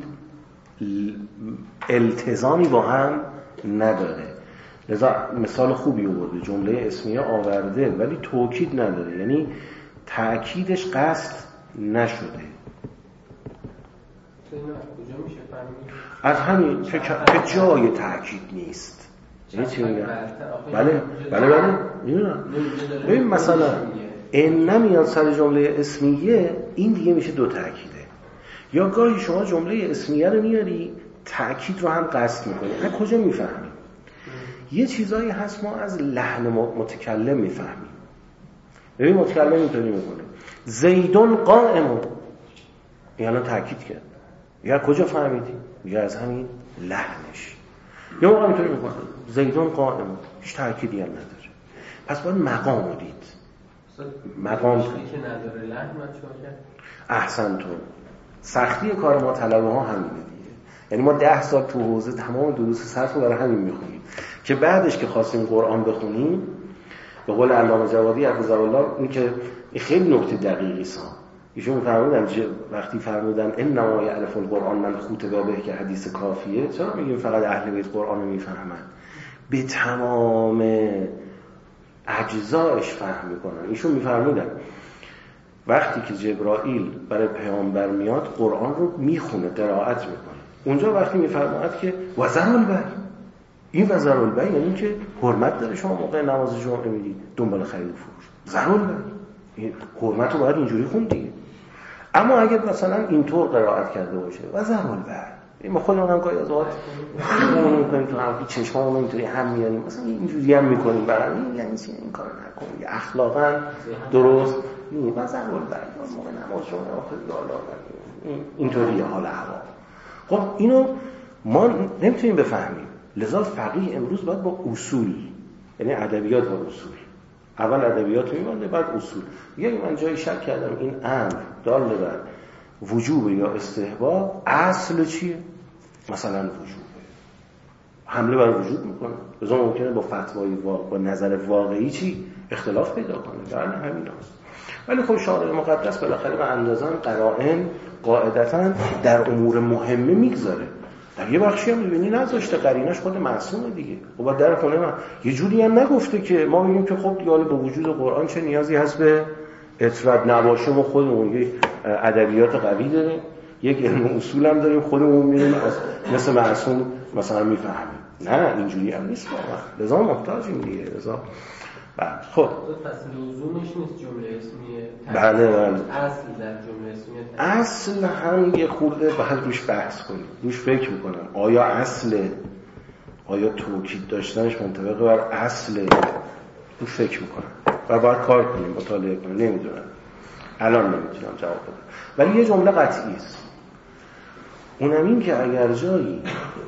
التزامی با هم نداره. لذا مثال خوبی آورده، جمله اسمیه آورده ولی توکید نداره، یعنی تأکیدش قصد نشده. کجا میشه فهمید؟ از همین که جای تأکید نیست. یعنی چی میگم؟ بله بله بله میدونم. ببین مثلا این نمیاد سر جمله اسمیه، این دیگه میشه دو تأکیده. یا گاهی شما جمله اسمیه رو میاری تأکید رو هم قصد میکنی. از کجا میفهمیم؟ یه چیزایی هست ما از لحن متکلم میفهمیم. ببین متکلم اینطوری میکنه زیدون قائم، یعنی تأکید کرد. یا کجا فهمیدی؟ یا از همین لحنش. یا موقع اینطوری میکنه زیدون قائم، هیچ تأکیدی هم نداره. پس باید مقام رو دید. مقام که نداره لحن من چیکار کرد؟ احسن تو سختی کار ما طلبه ها همینه دیگه. یعنی ما ده سال تو حوزه تمام دروس صرف رو برای همین میخونیم که بعدش که خواستیم قرآن بخونیم، به قول علامه جوادی حفظه‌الله، این که خیلی نکته دقیقی سا ایشون میفرمودن وقتی فرمودن انما یعرف القرآن من خوطبه به که حدیث کافیه، چرا میگیم فقط اهل بیت قرآن رو میفهمن؟ به تمام اجزایش فهم میکنن. ایشون میفرمودن وقتی که جبرائیل برای پیامبر میاد قرآن رو میخونه، قرائت میکنه. اونجا وقتی میفرماید که وزر البی، این وزر البی یعنی که حرمت داره شما موقع نماز جمعه میدید دنبال خرید و فروش، زر البی این حرمت رو باید اینجوری خوند دیگه. اما اگر مثلا اینطور قرائت کرده باشه وزر البی، ما خودمون هم گاهی از اوقات اون میکنیم تو هم چشمامون اینطوری هم میاریم، مثلا اینجوری هم میکنیم، برای این یعنی چی این کارو نکنیم، اخلاقا درست نیست. مثلا اول بعد موقع نماز رو آخر یالا اینطوریه حال هوا. خب اینو ما نمیتونیم بفهمیم. لذا فقیه امروز باید با اصول، یعنی ادبیات با اصول، اول ادبیات میمونه بعد اصول. یعنی من جایی شک کردم این امر دال بر وجوب یا استحباب، اصل چیه؟ مثلا وجوبه، حمله بر وجوب میکنه. لذا ممکنه با فتوای واقع با نظر واقعی چی اختلاف پیدا کنه. بله همین هست. ولی خب شارع مقدس بالاخره به اندازه‌ام قرائن قاعدتاً در امور مهمه میگذاره. در یه بخشی هم می‌بینی نذاشته، قرینش خود معصومه دیگه. خب در خونه من یه جوری هم نگفته که ما میگیم که خب دیگه با وجود قرآن چه نیازی هست به اطراد نباشه. ما خودمون یک ادبیات قوی داریم، یک علم اصول هم داریم، خودمون می‌بینیم از مثل معصوم مثلا میفهمیم. نه اینجوری هم نیست واقعا. لذا محتاجیم دیگه. لذا بله. خب اصل لزومش نیست جمله اسمیه. بله بله. اصل در جمله اسمیه اصل هم یه خورده باید روش بحث کنیم، روش فکر میکنم آیا اصله، آیا توکید داشتنش منطبق بر اصله، روش فکر میکنم و باید کار کنیم، مطالعه کنیم. نمیدونم الان نمیتونم جواب بدم، ولی یه جمله قطعی است، اونم این که اگر جایی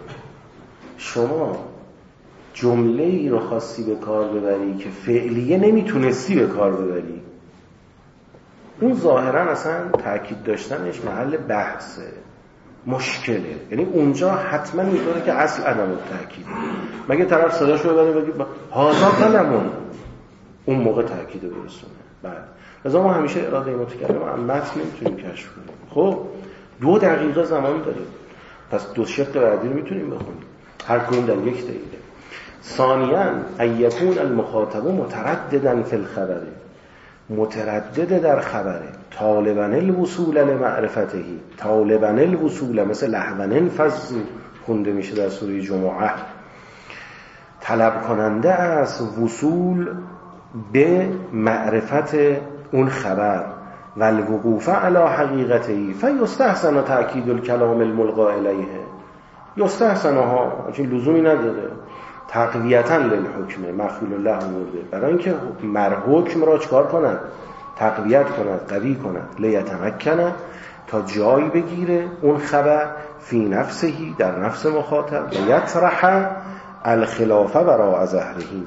شما جمله ای رو خواستی به کار ببری که فعلیه نمیتونستی به کار ببری، اون ظاهرا اصلا تأکید داشتنش محل بحثه، مشکله. یعنی اونجا حتما میتونه که اصل عدم تأکیده. مگه طرف صداش رو ببره بگی هازا کلمون، اون موقع تأکید برسونه. بعد لذا ما همیشه اراده متکلم هم متن نمیتونیم کشف کنیم. خب دو دقیقه زمان داریم، پس دو شق بعدی رو میتونیم بخونیم، هر کدوم در یک دقیقه. ثانیاً ان یکون المخاطب مترددا فی الخبر، متردد در خبره، طالباً الوصول لمعرفته، طالباً الوصول، مثل لهون فز خونده میشه در سوره جمعه، طلب کننده از وصول به معرفت اون خبر و الوقوف علی حقیقته، فیستحسن تأکید الکلام الملقا الیه، یستحسنها چون لزومی نداره، تقویتاً للحکم مفعول الله آورده برای اینکه مر حکم را چکار کند، تقویت کند، قوی کند، لیتمکن تا جایی بگیره اون خبر فی نفسهی در نفس مخاطب و یطرح الخلاف براء ظهرهی.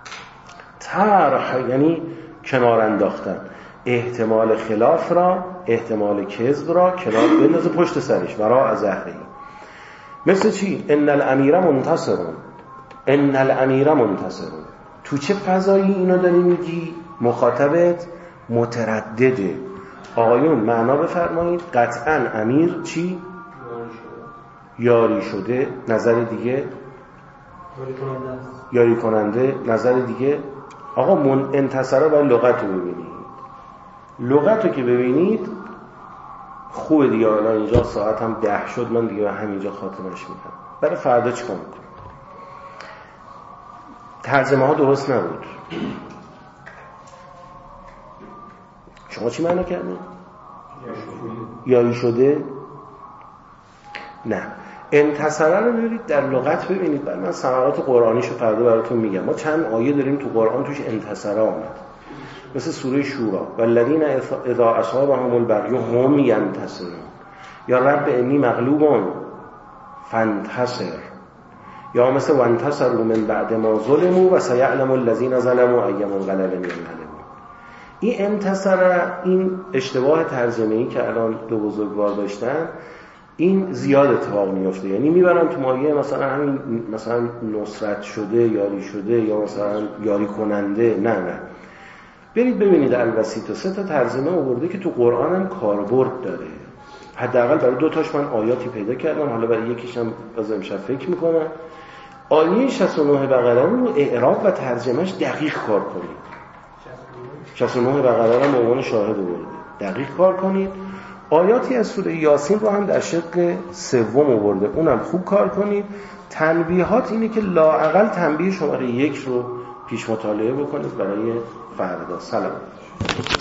طرح یعنی کنار انداختن، احتمال خلاف را، احتمال کذب را کنار بندازه پشت سرش، براء ظهرهی. مثل چی؟ ان الامیر منتصرون، ان الامیر منتصرون. تو چه فضایی اینو داری میگی؟ مخاطبت متردده. آقایون معنا بفرمایید. قطعا امیر چی؟ یاری شده. نظر دیگه؟ یاری کننده است. یاری کننده. نظر دیگه؟ آقا من انتصره باید لغت رو ببینید. لغت رو که ببینید خوبه دیگه. الان اینجا ساعت هم ده شد، من دیگه همینجا خاتمش میدم. برای فردا چیکار میکنم؟ ترجمه ها درست نبود. شما چی معنا کردین؟ یاری شده؟ نه. انتصره رو ببینید در لغت ببینید. بعد من ثمرات قرآنیشو فردا براتون میگم. ما چند آیه داریم تو قرآن توش انتصره آمد، مثل سوره شورا والذین اذا اصابهم البغی هم ینتصرون، یا رب انی مغلوب فانتصر، یا مثل وانتصروا من بعد ما ظلموا و سیعلم الذین ظلموا ای منقلب ینقلبون. این انتصر، این اشتباه ترجمه‌ای که الان دو بزرگوار داشتن، این زیاد اتفاق میفته. یعنی میبرن تو مایه مثلا همین مثلا نصرت شده، یاری شده، یا مثلا یاری کننده. نه نه، برید ببینید الوسیط سه تا ترجمه آورده که تو قرآن هم کاربرد داره. حداقل برای دو تاش من آیاتی پیدا کردم، حالا برای یکیش هم باز امشب فکر میکنم. آیه شصت و نه بقره رو اعراب و ترجمهش دقیق کار کنید. شصت و نه بقره رو به عنوان شاهد آورده، دقیق کار کنید. آیاتی از سوره یاسین رو هم در شق سوم آورده، اونم خوب کار کنید. تنبیهات اینه که لااقل تنبیه شماره یک رو پیش مطالعه بکنید برای فردا. سلام.